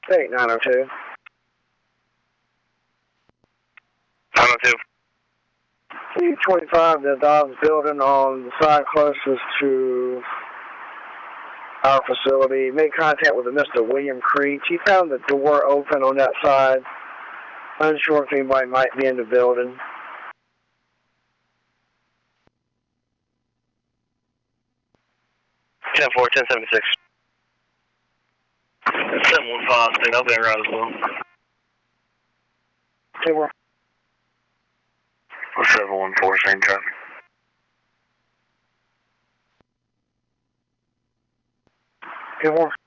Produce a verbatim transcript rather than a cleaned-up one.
eight nine oh two. nine oh two. C twenty-five, the Dobbs building on the side closest to our facility. Made contact with a Mister William Creech. He found the door open on that side. Unsure if anybody might be in the building. ten four, ten seventy-six. seven one five, staying up there right as well. ten four. seven one four, same traffic. ten four.